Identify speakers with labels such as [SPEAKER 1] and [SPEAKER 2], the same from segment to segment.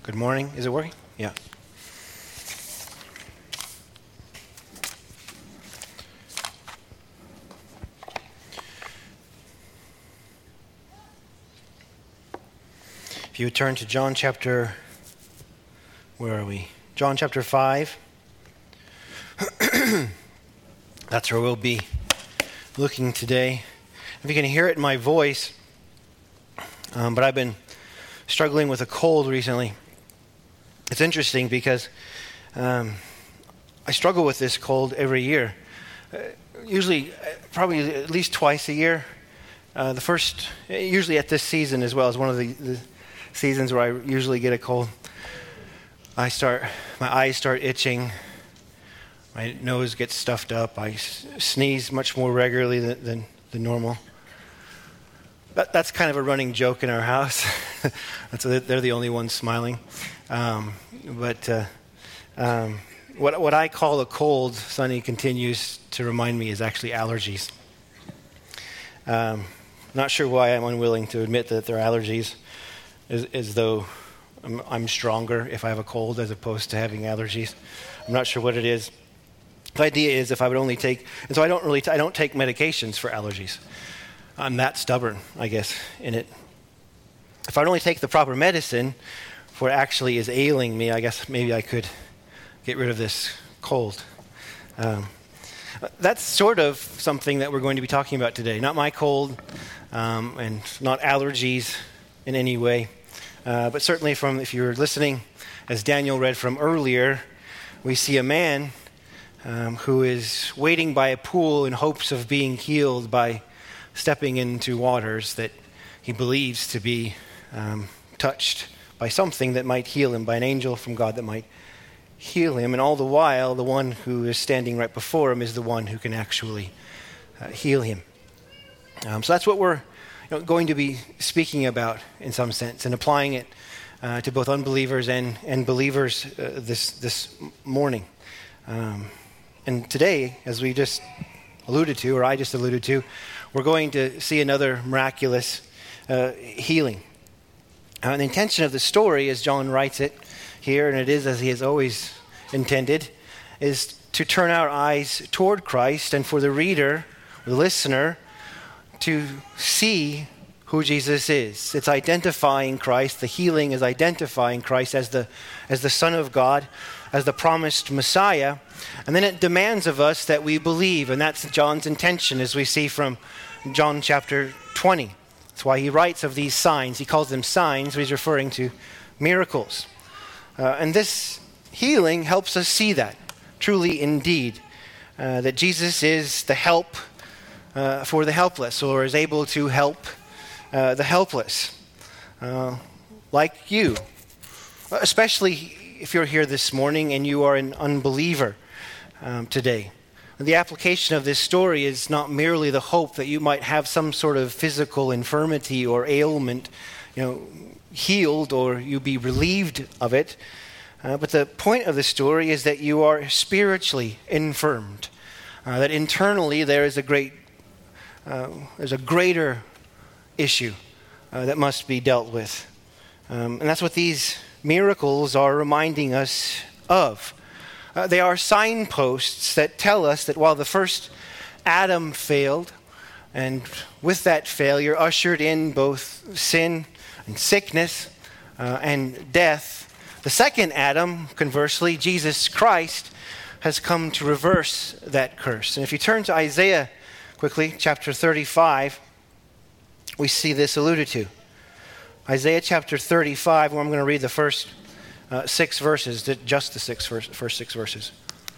[SPEAKER 1] Good morning. Is it working? Yeah. If you would turn to John chapter, where are we? John chapter 5. That's where we'll be looking today. If you can hear it in my voice, but I've been struggling with a cold recently. It's interesting because I struggle with this cold every year. Usually, probably at least twice a year. Usually at this season as well, is one of the seasons where I usually get a cold. My eyes start itching. My nose gets stuffed up. I sneeze much more regularly than normal. That's kind of a running joke in our house. They're the only ones smiling. What I call a cold, Sonny continues to remind me, is actually allergies. Not sure why I'm unwilling to admit that they're allergies, as though I'm stronger if I have a cold as opposed to having allergies. I'm not sure what it is. The idea is if I would only take, and so I don't take medications for allergies. I'm that stubborn, I guess, in it. If I'd only take the proper medicine for what actually is ailing me, I guess maybe I could get rid of this cold. That's sort of something that we're going to be talking about today. Not my cold, and not allergies in any way. But certainly if you're listening, as Daniel read from earlier, we see a man who is waiting by a pool in hopes of being healed by stepping into waters that he believes to be touched by something that might heal him, by an angel from God that might heal him. And all the while, the one who is standing right before him is the one who can actually heal him. So that's what we're going to be speaking about in some sense, and applying it to both unbelievers and believers this morning. And today, as we just alluded to, or I just alluded to, we're going to see another miraculous healing. The intention of the story, as John writes it here, and it is as he has always intended, is to turn our eyes toward Christ and for the reader, the listener, to see who Jesus is. It's identifying Christ. The healing is identifying Christ as the Son of God, as the promised Messiah. And then it demands of us that we believe, and that's John's intention, as we see from John chapter 20. That's why he writes of these signs. He calls them signs, but he's referring to miracles. And this healing helps us see that, truly indeed, that Jesus is the help for the helpless, or is able to help the helpless, like you, especially if you're here this morning and you are an unbeliever today. The application of this story is not merely the hope that you might have some sort of physical infirmity or ailment, healed, or you be relieved of it. But the point of the story is that you are spiritually infirmed. That internally there is there's a greater issue that must be dealt with. And that's what these miracles are reminding us of. They are signposts that tell us that while the first Adam failed, and with that failure ushered in both sin and sickness and death, the second Adam, conversely, Jesus Christ, has come to reverse that curse. And if you turn to Isaiah quickly, chapter 35, we see this alluded to. Isaiah chapter 35, where I'm going to read the first 6 verses, just the first 6 verses.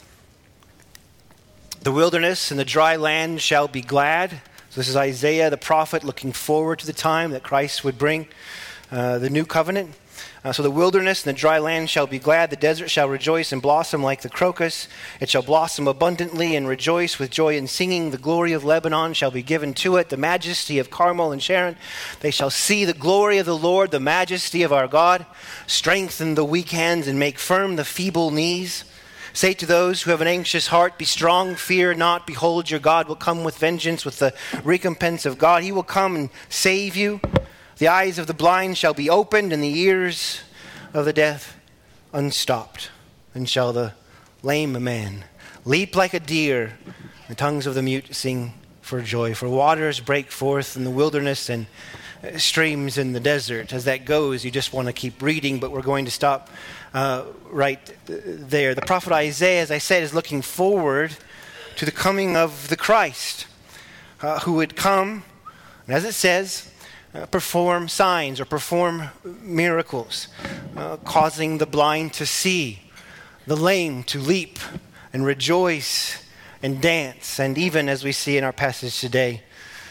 [SPEAKER 1] The wilderness and the dry land shall be glad. So this is Isaiah the prophet looking forward to the time that Christ would bring the new covenant. So the wilderness and the dry land shall be glad. The desert shall rejoice and blossom like the crocus. It shall blossom abundantly and rejoice with joy and singing. The glory of Lebanon shall be given to it, the majesty of Carmel and Sharon. They shall see the glory of the Lord, the majesty of our God. Strengthen the weak hands and make firm the feeble knees. Say to those who have an anxious heart, be strong, fear not. Behold, your God will come with vengeance, with the recompense of God. He will come and save you. The eyes of the blind shall be opened, and the ears of the deaf unstopped. Then shall the lame man leap like a deer, the tongues of the mute sing for joy. For waters break forth in the wilderness and streams in the desert. As that goes, you just want to keep reading, but we're going to stop right there. The prophet Isaiah, as I said, is looking forward to the coming of the Christ, who would come, and as it says, perform signs or perform miracles, causing the blind to see, the lame to leap and rejoice and dance, and even as we see in our passage today,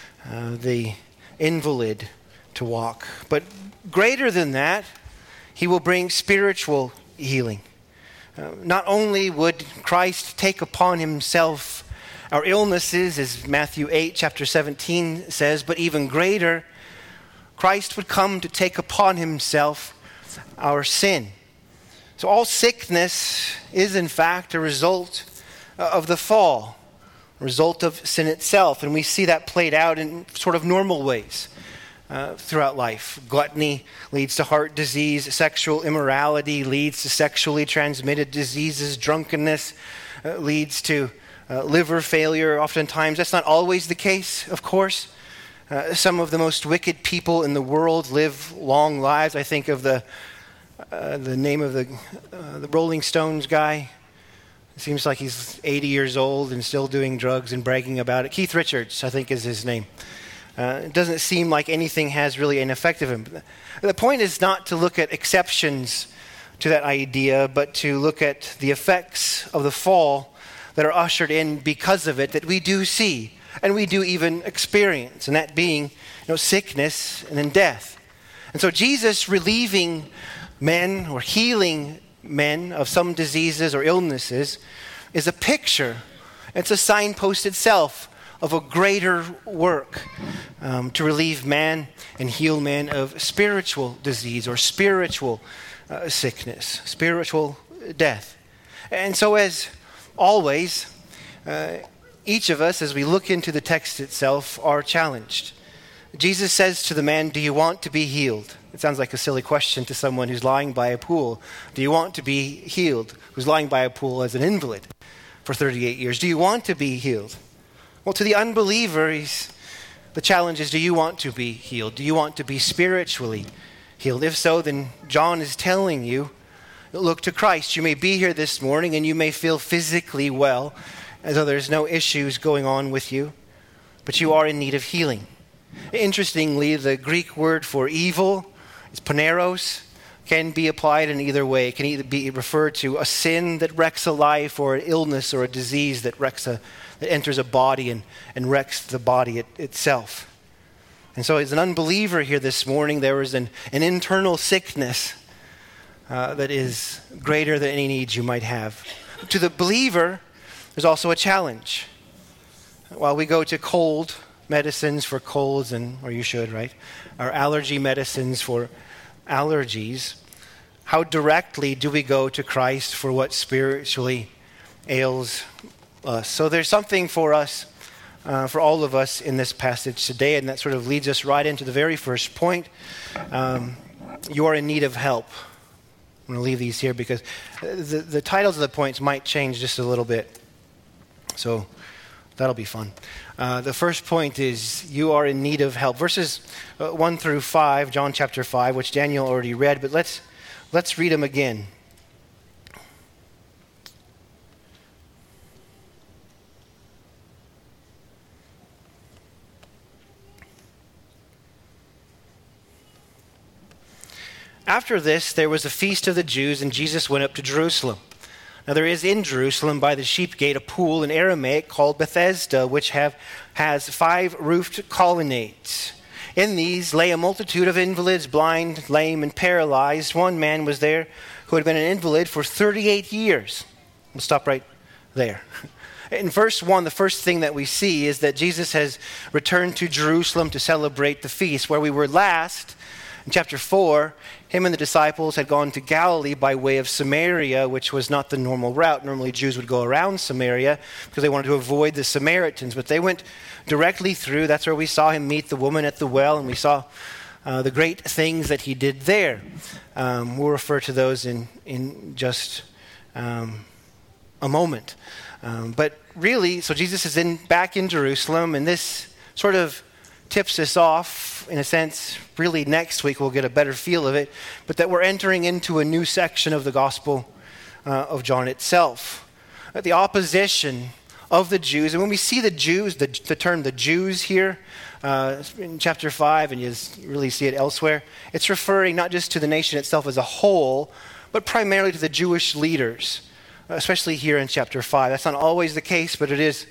[SPEAKER 1] the invalid to walk. But greater than that, he will bring spiritual healing. Not only would Christ take upon himself our illnesses, as Matthew 8, chapter 17 says, but even greater, Christ would come to take upon himself our sin. So all sickness is in fact a result of the fall, a result of sin itself. And we see that played out in sort of normal ways throughout life. Gluttony leads to heart disease. Sexual immorality leads to sexually transmitted diseases. Drunkenness leads to liver failure. Oftentimes, that's not always the case, of course. Some of the most wicked people in the world live long lives. I think of the name of the Rolling Stones guy. It seems like he's 80 years old and still doing drugs and bragging about it. Keith Richards, I think, is his name. It doesn't seem like anything has really an effect of him. The point is not to look at exceptions to that idea, but to look at the effects of the fall that are ushered in because of it, that we do see and we do even experience, and that being, sickness and then death. And so Jesus relieving men or healing men of some diseases or illnesses is a picture. It's a signpost itself of a greater work to relieve man and heal man of spiritual disease or spiritual sickness, spiritual death. And so as always, each of us, as we look into the text itself, are challenged. Jesus says to the man, "Do you want to be healed?" It sounds like a silly question to someone who's lying by a pool. Do you want to be healed? Who's lying by a pool as an invalid for 38 years. Do you want to be healed? Well, to the unbeliever, the challenge is, do you want to be healed? Do you want to be spiritually healed? If so, then John is telling you, look to Christ. You may be here this morning and you may feel physically well, as though there's no issues going on with you, but you are in need of healing. Interestingly, the Greek word for evil is poneros, can be applied in either way. It can either be referred to a sin that wrecks a life or an illness or a disease that enters a body and wrecks the body itself. And so as an unbeliever here this morning, there is an internal sickness that is greater than any needs you might have. To the believer, there's also a challenge. While we go to cold medicines for colds, or you should, right? Or allergy medicines for allergies, how directly do we go to Christ for what spiritually ails us? So there's something for us, for all of us in this passage today, and that sort of leads us right into the very first point. You are in need of help. I'm going to leave these here because the titles of the points might change just a little bit. So that'll be fun. The first point is you are in need of help. Verses 1 through 5, John chapter 5, which Daniel already read, but let's read them again. After this, there was a feast of the Jews, and Jesus went up to Jerusalem. Now there is in Jerusalem by the sheep gate a pool in Aramaic called Bethesda, which has 5 roofed colonnades. In these lay a multitude of invalids, blind, lame, and paralyzed. One man was there who had been an invalid for 38 years. We'll stop right there. In verse 1, the first thing that we see is that Jesus has returned to Jerusalem to celebrate the feast. Where we were last, in chapter 4, him and the disciples had gone to Galilee by way of Samaria, which was not the normal route. Normally Jews would go around Samaria because they wanted to avoid the Samaritans, but they went directly through. That's where we saw him meet the woman at the well, and we saw the great things that he did there. We'll refer to those in just a moment. But really, so Jesus is back in Jerusalem, and this sort of tips us off, in a sense. Really, next week we'll get a better feel of it, but that we're entering into a new section of the Gospel of John itself. The opposition of the Jews, and when we see the Jews, the term the Jews here, in chapter 5, and you really see it elsewhere, it's referring not just to the nation itself as a whole, but primarily to the Jewish leaders, especially here in chapter 5. That's not always the case, but it is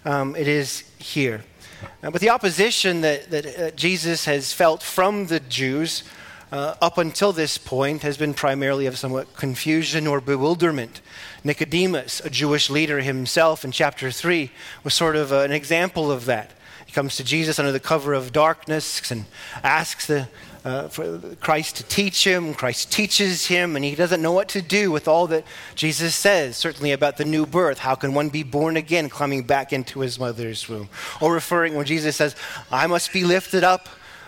[SPEAKER 1] here. But the opposition that Jesus has felt from the Jews up until this point has been primarily of somewhat confusion or bewilderment. Nicodemus, a Jewish leader himself in chapter 3, was sort of an example of that. He comes to Jesus under the cover of darkness and asks for Christ to teach him. Christ teaches him, and he doesn't know what to do with all that Jesus says, certainly about the new birth. How can one be born again, climbing back into his mother's womb? Or referring when Jesus says, I must be lifted up.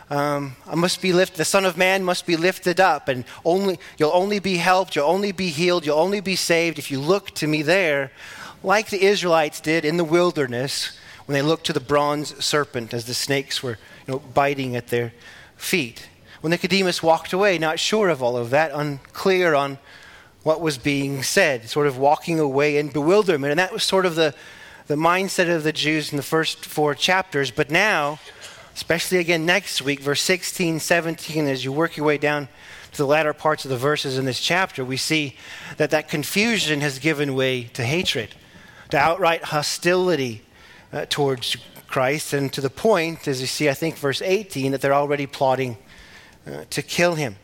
[SPEAKER 1] The Son of Man must be lifted up, and you'll only be helped, you'll only be healed, you'll only be saved if you look to me there, like the Israelites did in the wilderness when they looked to the bronze serpent as the snakes were biting at their feet. When Nicodemus walked away, not sure of all of that, unclear on what was being said, sort of walking away in bewilderment. And that was sort of the mindset of the Jews in the first 4 chapters. But now, especially again next week, verse 16, 17, as you work your way down to the latter parts of the verses in this chapter, we see that confusion has given way to hatred, to outright hostility towards Christ, and to the point, as you see, I think, verse 18, that they're already plotting to kill him.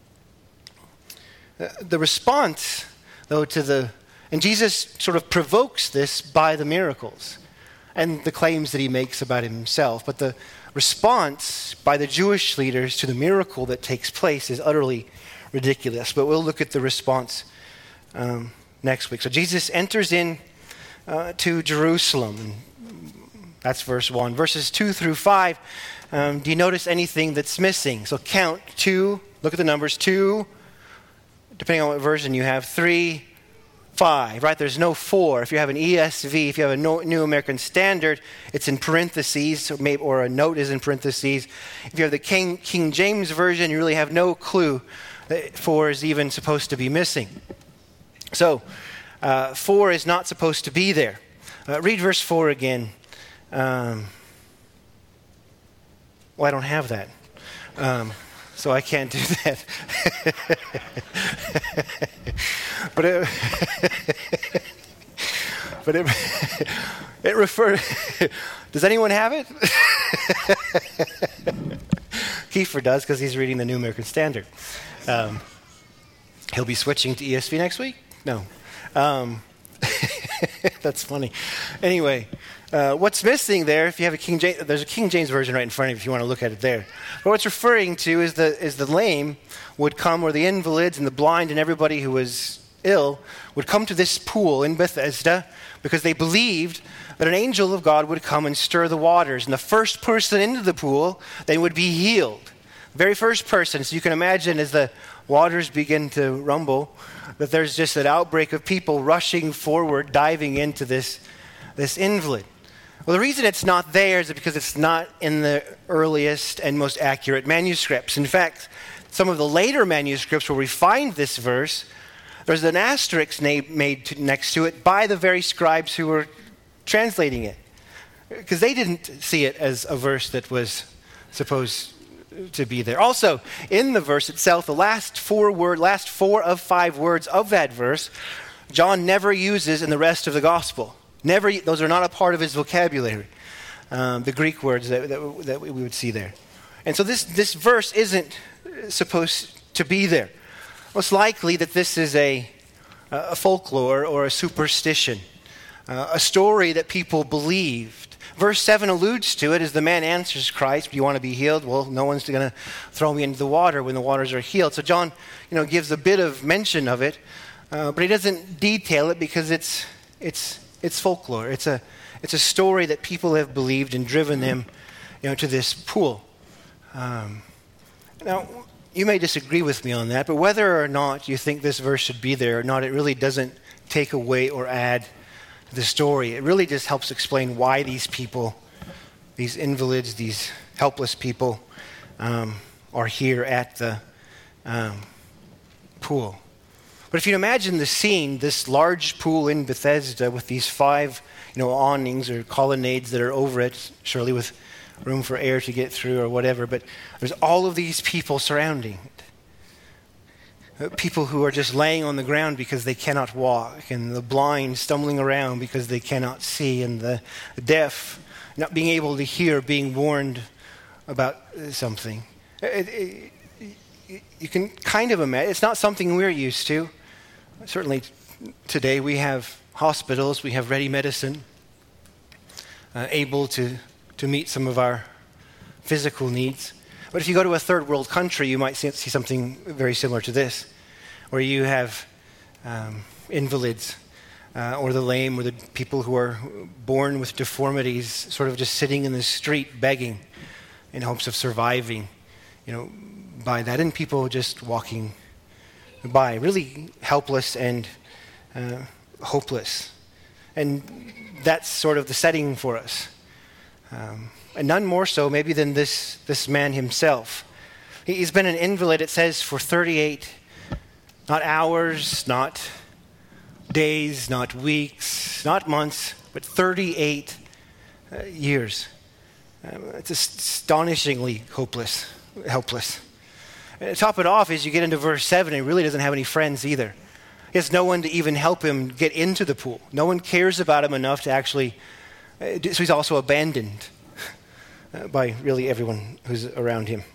[SPEAKER 1] The response, though, and Jesus sort of provokes this by the miracles and the claims that he makes about himself, but the response by the Jewish leaders to the miracle that takes place is utterly ridiculous. But we'll look at the response next week. So Jesus enters in to Jerusalem. That's verse 1. Verses 2 through 5, do you notice anything that's missing? So count 2, look at the numbers, 2, depending on what version you have, 3, 5, right? There's no 4. If you have an ESV, if you have a New American Standard, it's in parentheses, or a note is in parentheses. If you have the King James Version, you really have no clue that 4 is even supposed to be missing. So 4 is not supposed to be there. Read verse 4 again. I don't have that. So I can't do that. but it refers. Does anyone have it? Kiefer does, because he's reading the New American Standard. He'll be switching to ESV next week? No. That's funny. Anyway, what's missing there, if you have a King James, there's a King James Version right in front of you if you want to look at it there. But what's referring to is the lame would come, or the invalids and the blind and everybody who was ill would come to this pool in Bethesda because they believed that an angel of God would come and stir the waters. And the first person into the pool, they would be healed. The very first person. So you can imagine as the waters begin to rumble, that there's just an outbreak of people rushing forward, diving into this invalid. Well, the reason it's not there is because it's not in the earliest and most accurate manuscripts. In fact, some of the later manuscripts where we find this verse, there's an asterisk made next to it by the very scribes who were translating it, because they didn't see it as a verse that was supposed to be there. Also, in the verse itself, the last four of 5 words of that verse, John never uses in the rest of the gospel. Never; those are not a part of his vocabulary. The Greek words that we would see there, and so this verse isn't supposed to be there. Most likely that this is a folklore or a superstition, a story that people believed. Verse 7 alludes to it as the man answers Christ, "Do you want to be healed?" "Well, no one's going to throw me into the water when the waters are healed." So John, gives a bit of mention of it, but he doesn't detail it because it's folklore. It's a story that people have believed and driven them, to this pool. Now, you may disagree with me on that, but whether or not you think this verse should be there or not, it really doesn't take away or add to the story. It really just helps explain why these people, these invalids, these helpless people, are here at the pool. But if you imagine the scene, this large pool in Bethesda with these 5, awnings or colonnades that are over it, surely with room for air to get through or whatever, but there's all of these people surrounding it. People who are just laying on the ground because they cannot walk, and the blind stumbling around because they cannot see, and the deaf not being able to hear, being warned about something. You can kind of imagine. It's not something we're used to. Certainly today we have hospitals, we have ready medicine, able to meet some of our physical needs. But if you go to a third world country, you might see something very similar to this, where you have invalids or the lame or the people who are born with deformities sort of just sitting in the street begging in hopes of surviving, by that, and people just walking by, really helpless and hopeless. And that's sort of the setting for us. And none more so maybe than this man himself. He's been an invalid, it says, for 38, not hours, not days, not weeks, not months, but 38 years. It's astonishingly helpless. And to top it off, as you get into verse 7, he really doesn't have any friends either. He has no one to even help him get into the pool. No one cares about him enough to actually... So he's also abandoned by really everyone who's around him.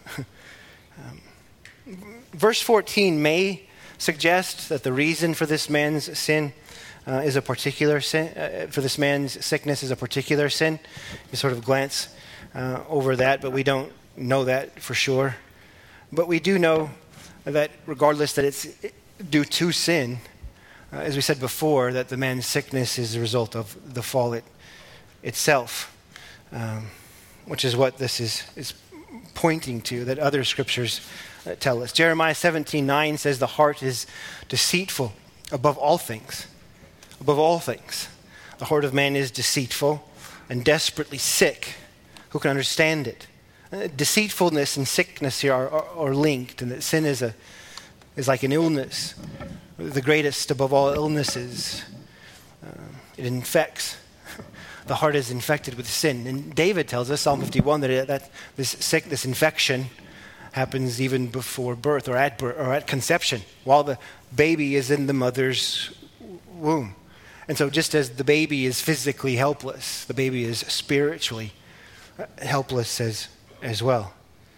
[SPEAKER 1] Verse 14 may suggest that the reason for this man's sin is a particular sin, for this man's sickness is a particular sin. You sort of glance over that, but we don't know that for sure. But we do know that regardless that it's due to sin, as we said before, that the man's sickness is a result of the fall itself, which is what this is pointing to, that other scriptures tell us. Jeremiah 17:9 says the heart is deceitful above all things. Above all things. The heart of man is deceitful and desperately sick. Who can understand it? Deceitfulness and sickness here are linked, and that sin is like an illness, the greatest above all illnesses. It infects. The heart is infected with sin. And David tells us, Psalm 51, that this infection happens even before birth or at conception, while the baby is in the mother's womb. And so just as the baby is physically helpless, the baby is spiritually helpless as well.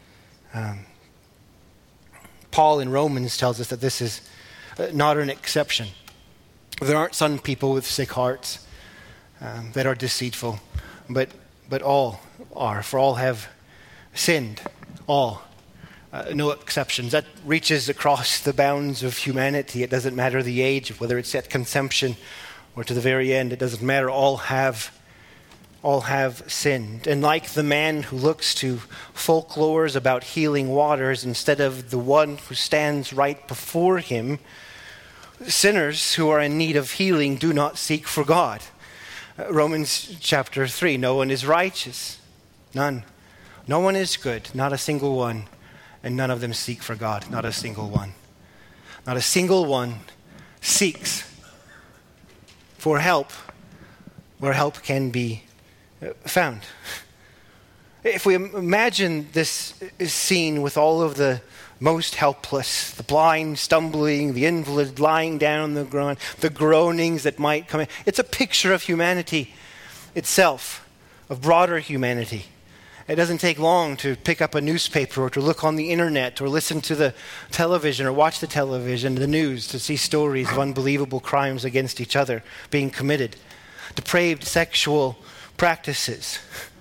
[SPEAKER 1] Paul in Romans tells us that this is not an exception. There aren't some people with sick hearts that are deceitful, but all are. For all have sinned. All. No exceptions. That reaches across the bounds of humanity. It doesn't matter the age, whether it's at conception or to the very end. It doesn't matter. All have sinned. And like the man who looks to folklores about healing waters instead of the one who stands right before him, sinners who are in need of healing do not seek for God. Romans chapter 3, no one is righteous. None. No one is good, not a single one. And none of them seek for God, not a single one. Not a single one seeks for help where help can be found. If we imagine this scene with all of the most helpless, the blind stumbling, the invalid lying down on the ground, the groanings that might come in, it's a picture of humanity itself, of broader humanity. It doesn't take long to pick up a newspaper or to look on the internet or listen to the television or watch the television, the news, to see stories of unbelievable crimes against each other being committed, depraved sexual practices,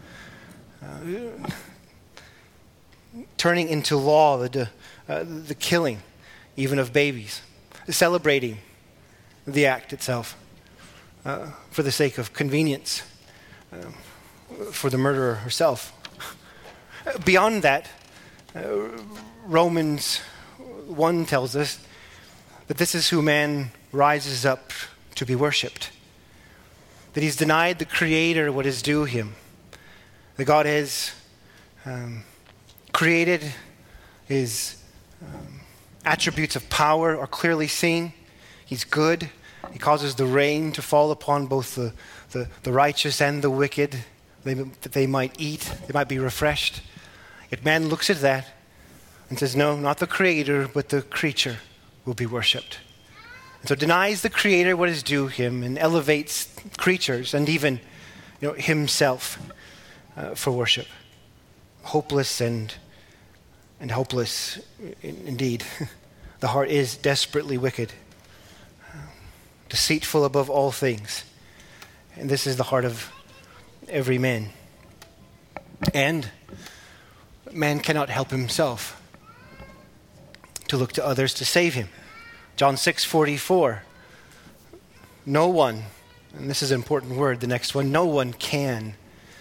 [SPEAKER 1] turning into law the killing even of babies, celebrating the act itself for the sake of convenience, for the murderer herself. Beyond that, Romans 1 tells us that this is who man rises up to be worshipped. That he's denied the Creator what is due him. That God has created his attributes of power are clearly seen. He's good. He causes the rain to fall upon both the righteous and the wicked, that they might eat, they might be refreshed. Yet man looks at that and says, no, not the Creator, but the creature will be worshipped. And so denies the Creator what is due him and elevates creatures and even himself for worship. Hopeless and hopeless indeed. The heart is desperately wicked, deceitful above all things. And this is the heart of every man. And man cannot help himself to look to others to save him. John 6:44. No one, and this is an important word, the next one, no one can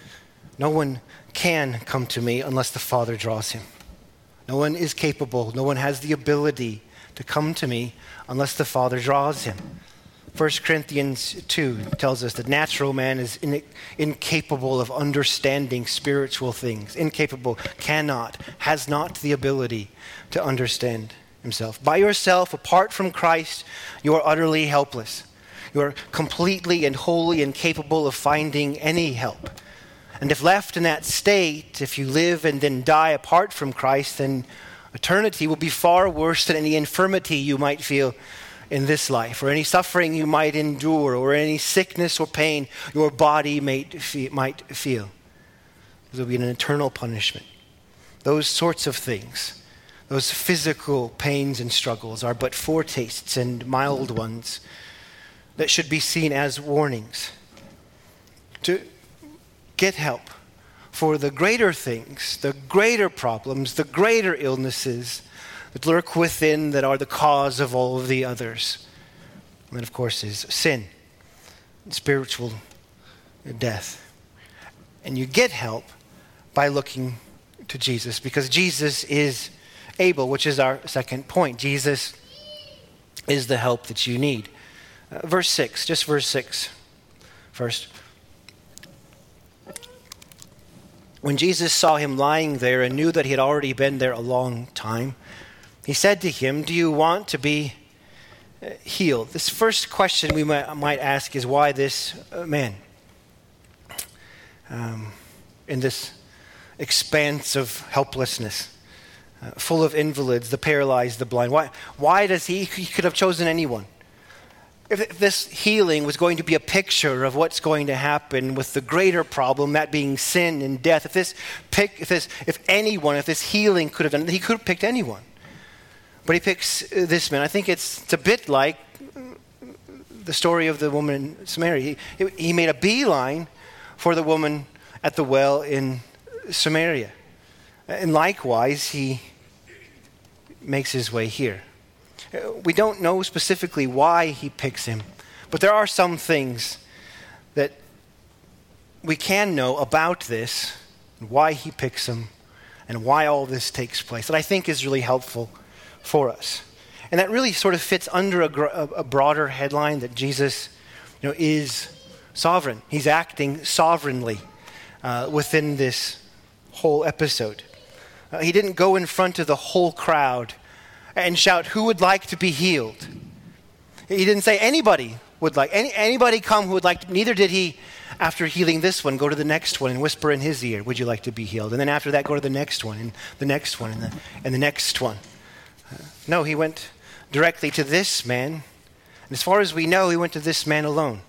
[SPEAKER 1] come to me unless the Father draws him. No one is capable, no one has the ability to come to me unless the Father draws him. 1 Corinthians 2 tells us that natural man is incapable of understanding spiritual things. Incapable, cannot, has not the ability to understand himself. By yourself, apart from Christ, you are utterly helpless. You are completely and wholly incapable of finding any help. And if left in that state, if you live and then die apart from Christ, then eternity will be far worse than any infirmity you might feel in this life, or any suffering you might endure, or any sickness or pain your body might feel. There will be an eternal punishment. Those sorts of things, those physical pains and struggles, are but foretastes and mild ones that should be seen as warnings. To get help for the greater things, the greater problems, the greater illnesses that lurk within that are the cause of all of the others. And that, of course, is sin and spiritual death. And you get help by looking to Jesus, because Jesus is able, which is our second point. Jesus is the help that you need. Verse 6, just verse 6 first. When Jesus saw him lying there and knew that he had already been there a long time, he said to him, "Do you want to be healed?" This first question we might ask is, why this man? In this expanse of helplessness, full of invalids, the paralyzed, the blind. Why does he could have chosen anyone? If this healing was going to be a picture of what's going to happen with the greater problem, that being sin and death, if this healing could have done, he could have picked anyone. But he picks this man. I think it's a bit like the story of the woman in Samaria. He made a beeline for the woman at the well in Samaria. And likewise, he makes his way here. We don't know specifically why he picks him, but there are some things that we can know about this, why he picks him, and why all this takes place, that I think is really helpful for us. And that really sort of fits under a broader headline that Jesus is sovereign. He's acting sovereignly within this whole episode. He didn't go in front of the whole crowd and shout, "Who would like to be healed?" He didn't say anybody would like, anybody come who would like to. Neither did he, after healing this one, go to the next one and whisper in his ear, "Would you like to be healed?" And then after that, go to the next one and the next one and the next one. No, he went directly to this man. And as far as we know, he went to this man alone.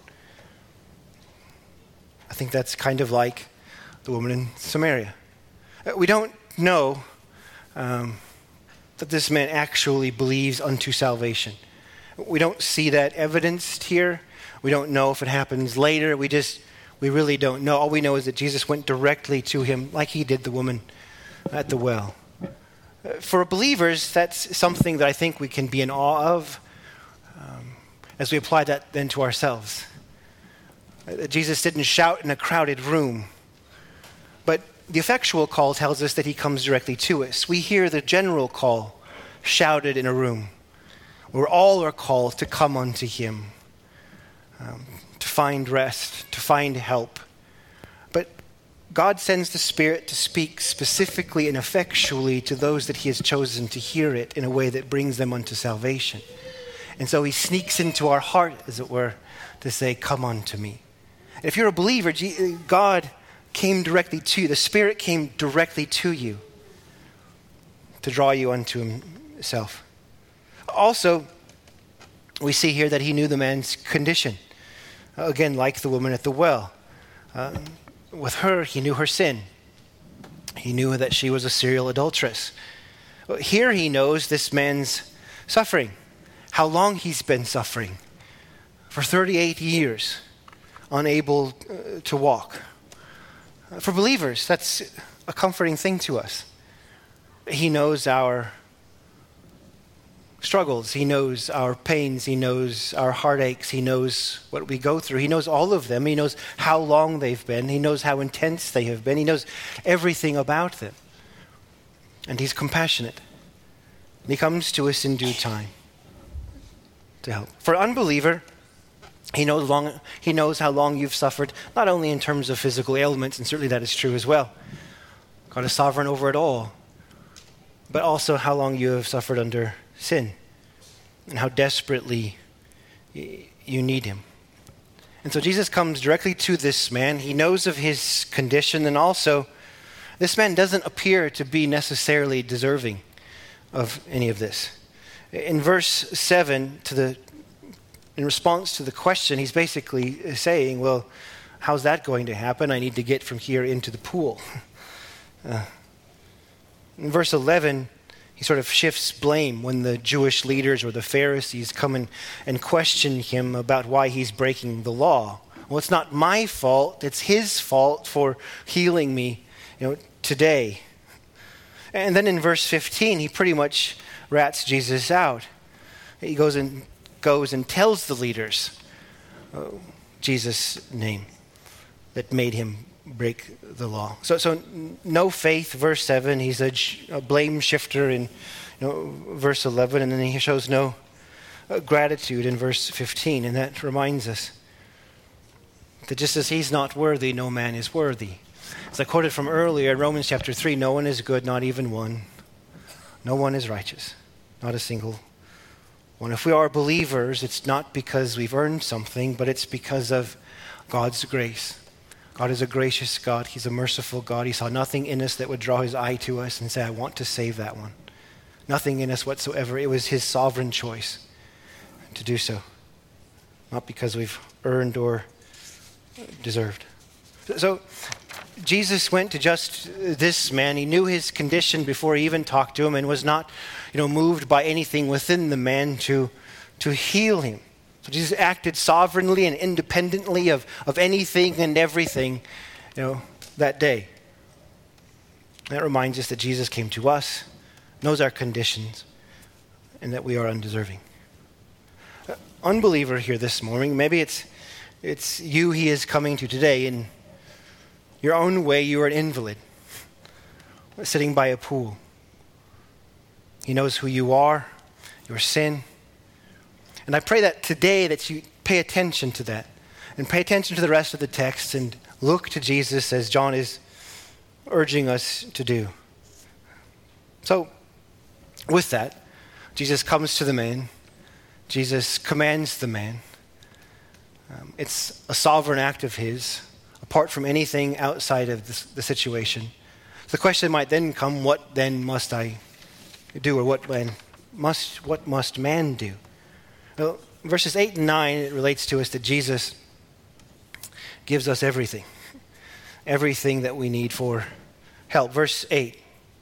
[SPEAKER 1] I think that's kind of like the woman in Samaria. We don't know that this man actually believes unto salvation. We don't see that evidenced here. We don't know if it happens later. We really don't know. All we know is that Jesus went directly to him like he did the woman at the well. For believers, that's something that I think we can be in awe of as we apply that then to ourselves. Jesus didn't shout in a crowded room, but The effectual call tells us that he comes directly to us. We hear the general call shouted in a room where all are called to come unto him, to find rest, to find help. But God sends the Spirit to speak specifically and effectually to those that he has chosen to hear it in a way that brings them unto salvation. And so he sneaks into our heart, as it were, to say, come unto me. And if you're a believer, God came directly to you. The Spirit came directly to you to draw you unto himself. Also, we see here that he knew the man's condition. Again, like the woman at the well. With her, he knew her sin. He knew that she was a serial adulteress. Here he knows this man's suffering, how long he's been suffering. For 38 years, unable to walk. For believers, that's a comforting thing to us. He knows our struggles. He knows our pains. He knows our heartaches. He knows what we go through. He knows all of them. He knows how long they've been. He knows how intense they have been. He knows everything about them. And he's compassionate. And he comes to us in due time to help. For an unbeliever, he knows how long you've suffered, not only in terms of physical ailments, and certainly that is true as well. God is sovereign over it all. But also how long you have suffered under sin and how desperately you need him. And so Jesus comes directly to this man. He knows of his condition, and also this man doesn't appear to be necessarily deserving of any of this. In verse 7, in response to the question, he's basically saying, well, how's that going to happen? I need to get from here into the pool. In verse 11, he sort of shifts blame when the Jewish leaders or the Pharisees come and question him about why he's breaking the law. Well, it's not my fault. It's his fault for healing me, today. And then in verse 15, he pretty much rats Jesus out. He goes and tells the leaders Jesus' name that made him break the law. So no faith, verse 7. He's a blame shifter in verse 11, and then he shows no gratitude in verse 15. And that reminds us that just as he's not worthy, no man is worthy. As I quoted from earlier in Romans chapter 3, no one is good, not even one. No one is righteous, not a single one. If we are believers, it's not because we've earned something, but it's because of God's grace. God is a gracious God. He's a merciful God. He saw nothing in us that would draw his eye to us and say, I want to save that one. Nothing in us whatsoever. It was his sovereign choice to do so. Not because we've earned or deserved. So Jesus went to just this man. He knew his condition before he even talked to him and was not, moved by anything within the man to heal him. So Jesus acted sovereignly and independently of anything and everything, that day. That reminds us that Jesus came to us, knows our conditions, and that we are undeserving. Unbeliever here this morning, maybe it's you he is coming to today. In your own way, you are an invalid, sitting by a pool. He knows who you are, your sin. And I pray that today that you pay attention to that and pay attention to the rest of the text and look to Jesus as John is urging us to do. So with that, Jesus comes to the man. Jesus commands the man. It's a sovereign act of his, apart from anything outside of the situation. So the question might then come, what then must I do, or what must man do? Well, verses 8 and 9, it relates to us that Jesus gives us everything that we need for help. Verse 8.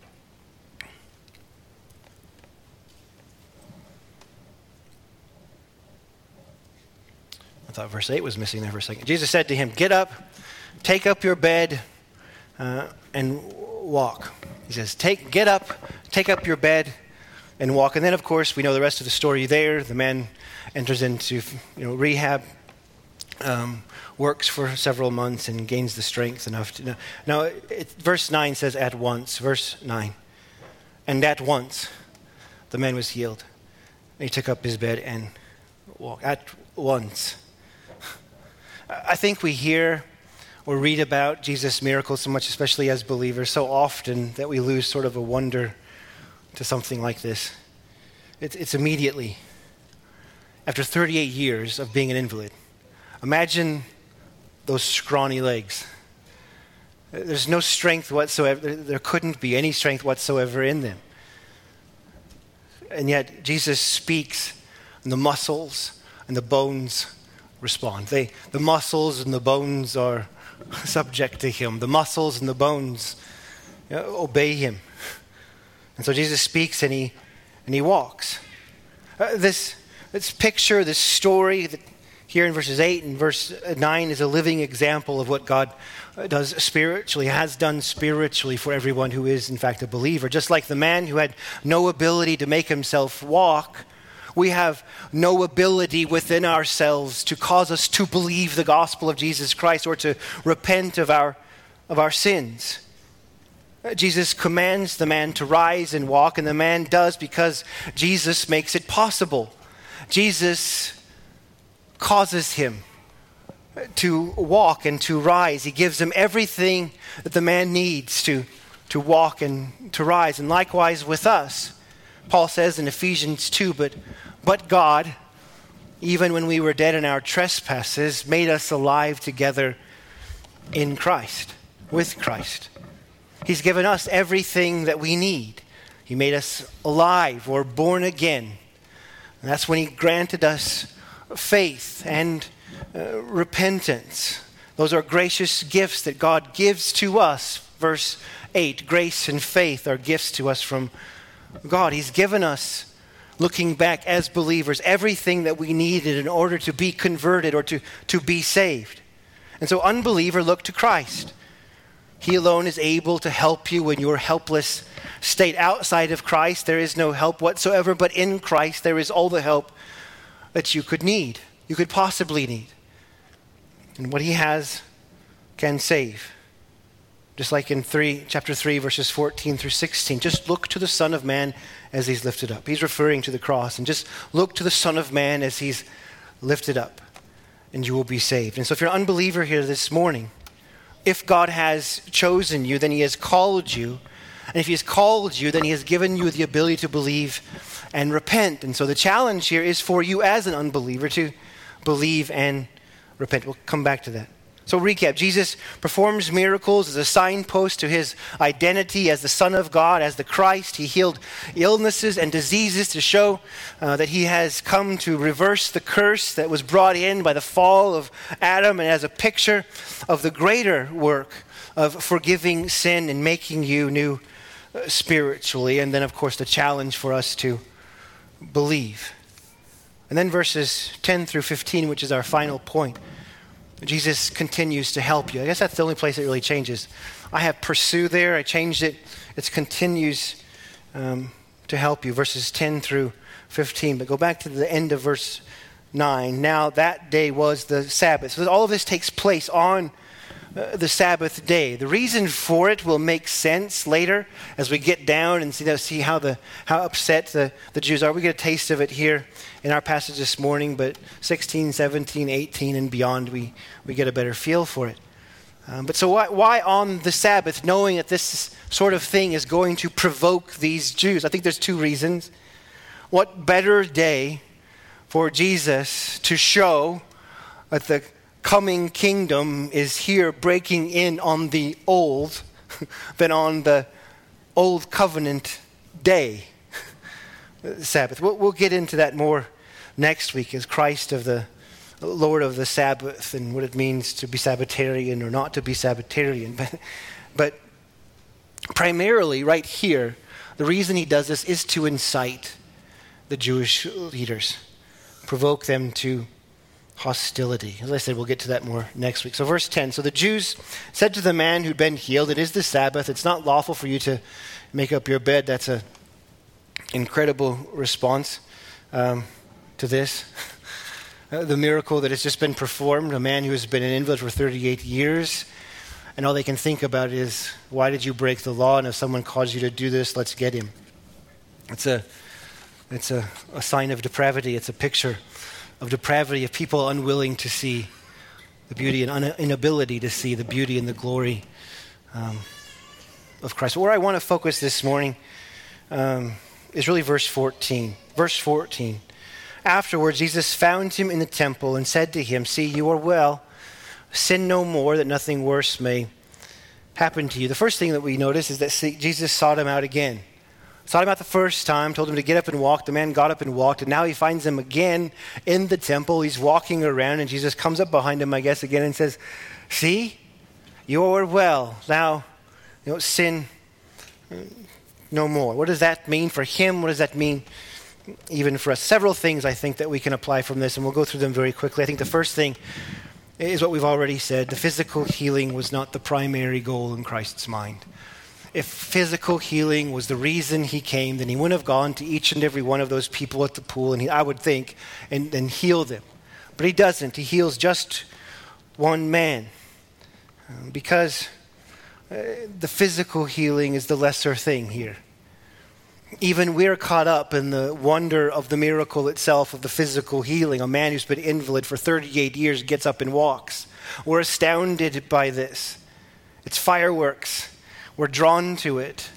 [SPEAKER 1] I thought verse 8 was missing there for a second. Jesus said to him, get up, take up your bed, and walk. He says, get up, take up your bed, and walk. And then, of course, we know the rest of the story there. The man enters into rehab works for several months and gains the strength enough to... Now, verse 9 says at once. Verse 9. And at once, the man was healed. He took up his bed and walked. At once. I think we hear or read about Jesus' miracles so much, especially as believers, so often that we lose sort of a wonder to something like this. It's immediately. After 38 years of being an invalid. Imagine those scrawny legs. There's no strength whatsoever. There couldn't be any strength whatsoever in them. And yet Jesus speaks and the muscles and the bones respond. The muscles and the bones are subject to him. The muscles and the bones obey him. And so Jesus speaks and he walks. This picture, this story that here in verses 8 and verse 9 is a living example of what God does spiritually, has done spiritually for everyone who is in fact a believer. Just like the man who had no ability to make himself walk, we have no ability within ourselves to cause us to believe the gospel of Jesus Christ or to repent of our sins. Jesus commands the man to rise and walk, and the man does because Jesus makes it possible. Jesus causes him to walk and to rise. He gives him everything that the man needs to walk and to rise. And likewise with us. Paul says in Ephesians 2, but God, even when we were dead in our trespasses, made us alive together in Christ, with Christ. He's given us everything that we need. He made us alive or born again. And that's when he granted us faith and repentance. Those are gracious gifts that God gives to us. Verse 8, grace and faith are gifts to us from God. He's given us, looking back as believers, everything that we needed in order to be converted or to be saved. And so unbeliever, look to Christ. He alone is able to help you in your helpless state. Outside of Christ, there is no help whatsoever, but in Christ, there is all the help that you could need, you could possibly need. And what he has can save. Just like in chapter 3, verses 14 through 16. Just look to the Son of Man as he's lifted up. He's referring to the cross. And just look to the Son of Man as he's lifted up. And you will be saved. And so if you're an unbeliever here this morning, if God has chosen you, then he has called you. And if he has called you, then he has given you the ability to believe and repent. And so the challenge here is for you as an unbeliever to believe and repent. We'll come back to that. So recap, Jesus performs miracles as a signpost to his identity as the Son of God, as the Christ. He healed illnesses and diseases to show that he has come to reverse the curse that was brought in by the fall of Adam, and as a picture of the greater work of forgiving sin and making you new spiritually. And then, of course, the challenge for us to believe. And then verses 10 through 15, which is our final point. Jesus continues to help you. I guess that's the only place it really changes. I have pursue there. I changed it. It continues to help you. Verses 10 through 15. But go back to the end of verse 9. Now that day was the Sabbath. So all of this takes place on the Sabbath day. The reason for it will make sense later as we get down and see how upset the Jews are. We get a taste of it here in our passage this morning, but 16, 17, 18 and beyond, we get a better feel for it. But so why on the Sabbath, knowing that this sort of thing is going to provoke these Jews? I think there's two reasons. What better day for Jesus to show that the coming kingdom is here breaking in on the old than on the old covenant day, Sabbath. We'll get into that more next week as Christ of the Lord of the Sabbath and what it means to be Sabbatarian or not to be Sabbatarian. But primarily right here, the reason he does this is to incite the Jewish leaders, provoke them to hostility. As I said, we'll get to that more next week. So verse 10, so the Jews said to the man who'd been healed, it is the Sabbath. It's not lawful for you to make up your bed. That's an incredible response to this. the miracle that has just been performed, a man who has been an invalid for 38 years, and all they can think about is, why did you break the law? And if someone calls you to do this, let's get him. It's a sign of depravity. It's a picture of depravity, of people unwilling to see the beauty and inability to see the beauty and the glory of Christ. Where I want to focus this morning is really verse 14. Verse 14. Afterwards, Jesus found him in the temple and said to him, "See, you are well. Sin no more, that nothing worse may happen to you." The first thing that we notice is that Jesus sought him out again. Sought him out the first time, told him to get up and walk. The man got up and walked, and now he finds him again in the temple. He's walking around, and Jesus comes up behind him, I guess, again and says, "See, you are well. Now, sin no more." What does that mean for him? What does that mean even for us? Several things I think that we can apply from this, and we'll go through them very quickly. I think the first thing is what we've already said. The physical healing was not the primary goal in Christ's mind. If physical healing was the reason he came, then he wouldn't have gone to each and every one of those people at the pool, and I would think, and healed them. But he doesn't. He heals just one man. Because the physical healing is the lesser thing here. Even we're caught up in the wonder of the miracle itself of the physical healing. A man who's been invalid for 38 years gets up and walks. We're astounded by this. It's fireworks. We're drawn to it.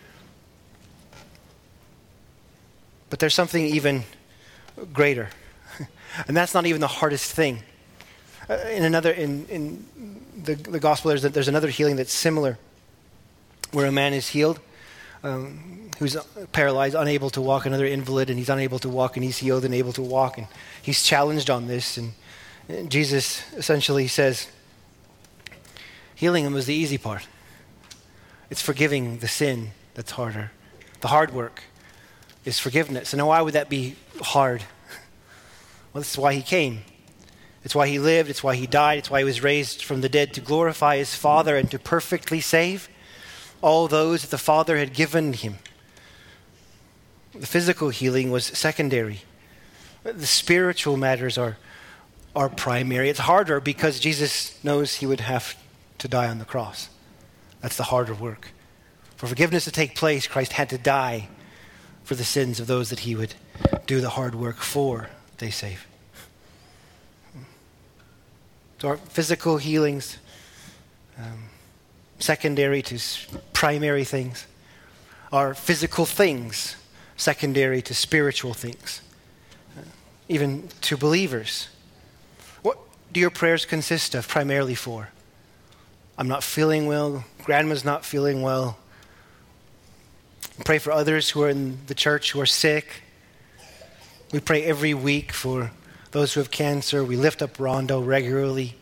[SPEAKER 1] But there's something even greater. And that's not even the hardest thing. In the gospel, there's another healing that's similar, where a man is healed, who's paralyzed, unable to walk, another invalid, and he's unable to walk, and he's healed and able to walk. And he's challenged on this. And Jesus essentially says, healing him was the easy part. It's forgiving the sin that's harder. The hard work is forgiveness. And why would that be hard? Well, this is why he came. It's why he lived. It's why he died. It's why he was raised from the dead, to glorify his Father and to perfectly save all those that the Father had given him. The physical healing was secondary. The spiritual matters are primary. It's harder because Jesus knows he would have to die on the cross. That's the harder work. For forgiveness to take place, Christ had to die for the sins of those that he would do the hard work for, they save. So our physical healings, secondary to primary things. Our physical things, secondary to spiritual things. Even to believers. What do your prayers consist of primarily for? I'm not feeling well. Grandma's not feeling well. Pray for others who are in the church who are sick. We pray every week for those who have cancer. We lift up Rondo regularly.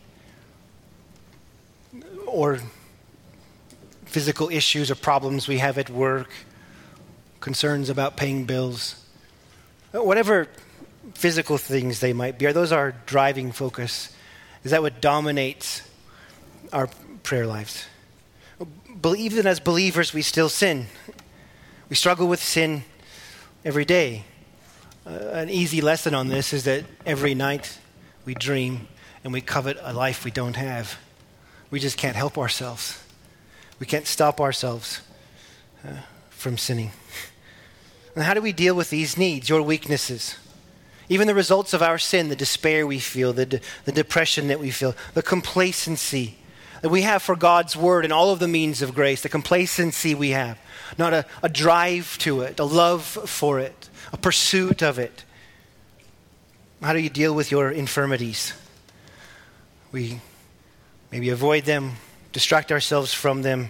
[SPEAKER 1] Or physical issues or problems we have at work. Concerns about paying bills. Whatever physical things they might be. Are those our driving focus? Is that what dominates our prayer lives? Even as believers, we still sin. We struggle with sin every day. An easy lesson on this is that every night we dream and we covet a life we don't have. We just can't help ourselves. We can't stop ourselves from sinning. And how do we deal with these needs, your weaknesses? Even the results of our sin, the despair we feel, the depression that we feel, the complacency that we have for God's word and all of the means of grace, the complacency we have, not a drive to it, a love for it, a pursuit of it. How do you deal with your infirmities? We maybe avoid them, distract ourselves from them.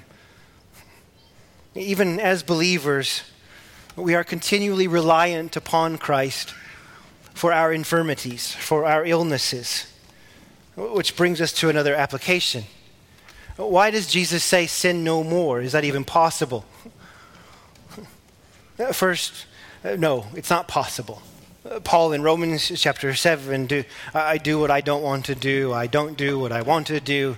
[SPEAKER 1] Even as believers, we are continually reliant upon Christ for our infirmities, for our illnesses, which brings us to another application. Why does Jesus say sin no more? Is that even possible? First, no, it's not possible. Paul in Romans chapter 7, I do what I don't want to do. I don't do what I want to do.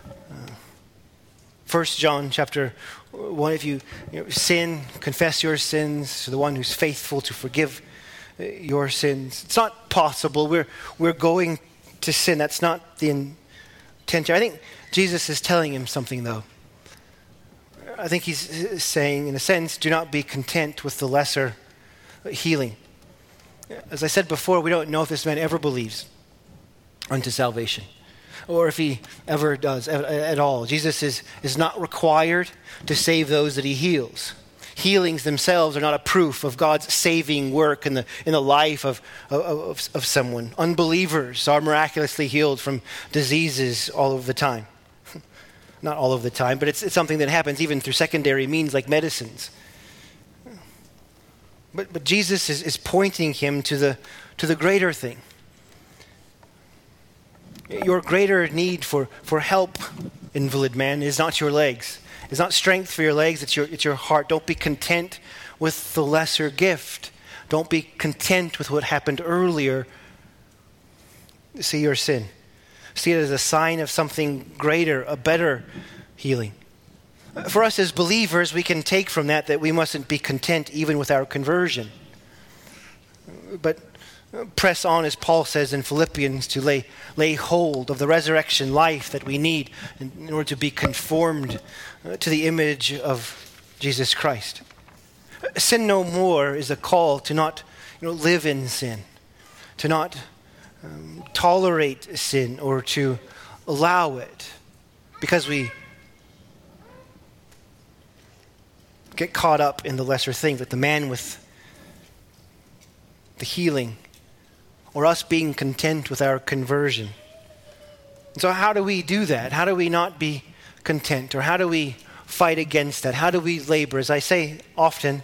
[SPEAKER 1] 1 John chapter 1, if you sin, confess your sins to the one who's faithful to forgive your sins. It's not possible. We're going to sin. That's not the intention. I think Jesus is telling him something, though. I think he's saying, in a sense, do not be content with the lesser healing. As I said before, we don't know if this man ever believes unto salvation, or if he ever does at all. Jesus is not required to save those that he heals. Healings themselves are not a proof of God's saving work in the life of someone. Unbelievers are miraculously healed from diseases all of the time. Not all of the time, but it's something that happens even through secondary means like medicines. But Jesus is pointing him to the greater thing. Your greater need for help, invalid man, is not your legs. It's not strength for your legs, it's your heart. Don't be content with the lesser gift. Don't be content with what happened earlier. See your sin. See it as a sign of something greater, a better healing. For us as believers, we can take from that we mustn't be content even with our conversion. But press on, as Paul says in Philippians, to lay hold of the resurrection life that we need in order to be conformed to the image of Jesus Christ. Sin no more is a call to not live in sin, to not tolerate sin or to allow it, because we get caught up in the lesser thing, that the man with the healing or us being content with our conversion. So how do we do that? How do we not be content? Or how do we fight against that? How do we labor? As I say often,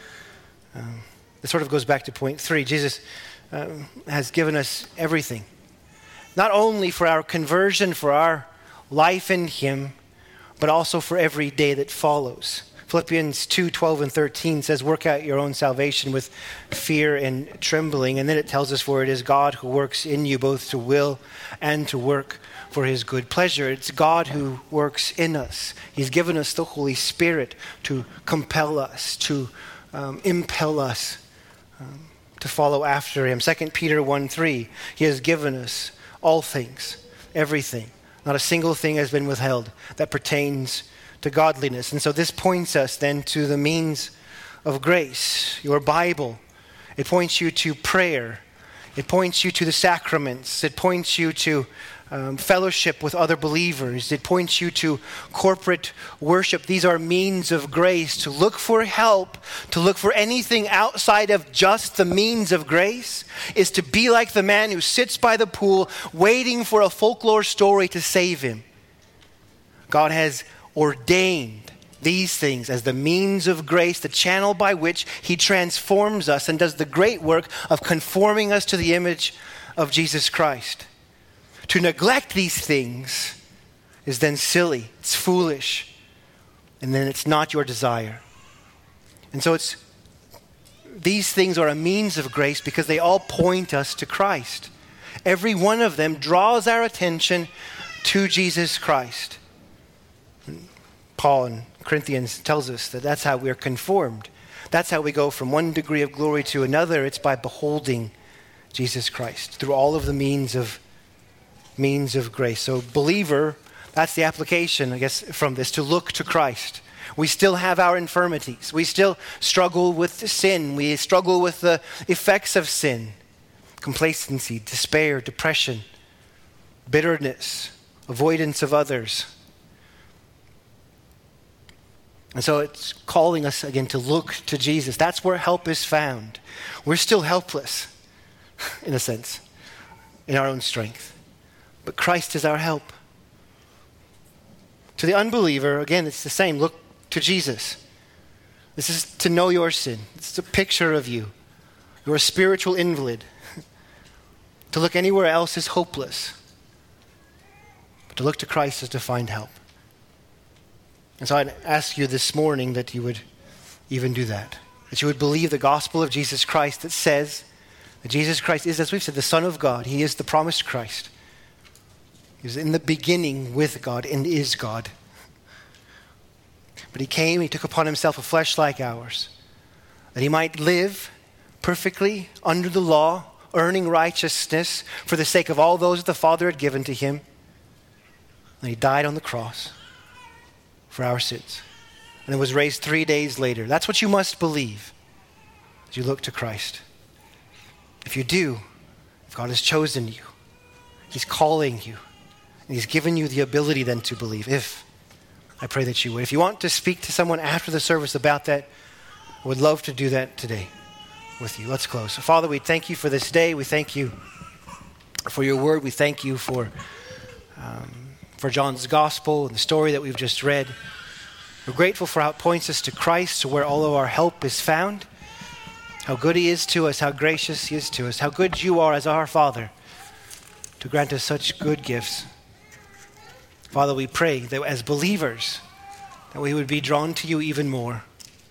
[SPEAKER 1] it sort of goes back to point 3. Jesus has given us everything. Not only for our conversion, for our life in him, but also for every day that follows. Philippians 2:12 and 13 says, work out your own salvation with fear and trembling. And then it tells us, for it is God who works in you both to will and to work for his good pleasure. It's God who works in us. He's given us the Holy Spirit to compel us, to impel us to follow after him. 2 Peter 1:3, he has given us all things, everything. Not a single thing has been withheld that pertains to godliness. And so this points us then to the means of grace. Your Bible, it points you to prayer. It points you to the sacraments. It points you to fellowship with other believers. It points you to corporate worship. These are means of grace. To look for help, to look for anything outside of just the means of grace, is to be like the man who sits by the pool waiting for a folklore story to save him. God has ordained these things as the means of grace, the channel by which he transforms us and does the great work of conforming us to the image of Jesus Christ. To neglect these things is then silly, it's foolish, and then it's not your desire. And so these things are a means of grace because they all point us to Christ. Every one of them draws our attention to Jesus Christ. Paul in Corinthians tells us that that's how we're conformed. That's how we go from one degree of glory to another. It's by beholding Jesus Christ through all of the means of grace. So believer, that's the application, I guess, from this, to look to Christ. We still have our infirmities. We still struggle with sin. We struggle with the effects of sin. Complacency, despair, depression, bitterness, avoidance of others. And so it's calling us again to look to Jesus. That's where help is found. We're still helpless, in a sense, in our own strength. But Christ is our help. To the unbeliever, again, it's the same. Look to Jesus. This is to know your sin. It's a picture of you. You're a spiritual invalid. To look anywhere else is hopeless. But to look to Christ is to find help. And so I'd ask you this morning that you would even do that. That you would believe the gospel of Jesus Christ that says that Jesus Christ is, as we've said, the Son of God. He is the promised Christ. He was in the beginning with God and is God. But he came, he took upon himself a flesh like ours, that he might live perfectly under the law, earning righteousness for the sake of all those that the Father had given to him. And he died on the cross for our sins. And it was raised 3 days later. That's what you must believe as you look to Christ. If you do, if God has chosen you, he's calling you, and he's given you the ability then to believe. I pray that you would. If you want to speak to someone after the service about that, I would love to do that today with you. Let's close. So Father, we thank you for this day. We thank you for your word. We thank you for John's gospel and the story that we've just read. We're grateful for how it points us to Christ, to where all of our help is found, how good he is to us, how gracious he is to us, how good you are as our Father to grant us such good gifts. Father, we pray that as believers, that we would be drawn to you even more.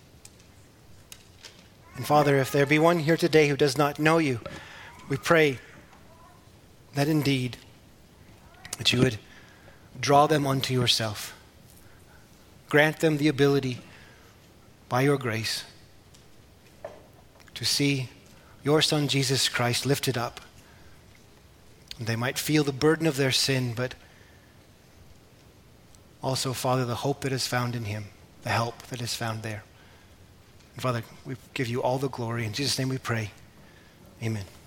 [SPEAKER 1] And Father, if there be one here today who does not know you, we pray that indeed, that you would draw them unto yourself. Grant them the ability, by your grace, to see your Son Jesus Christ lifted up. And they might feel the burden of their sin, but also, Father, the hope that is found in him, the help that is found there. And Father, we give you all the glory. In Jesus' name we pray. Amen.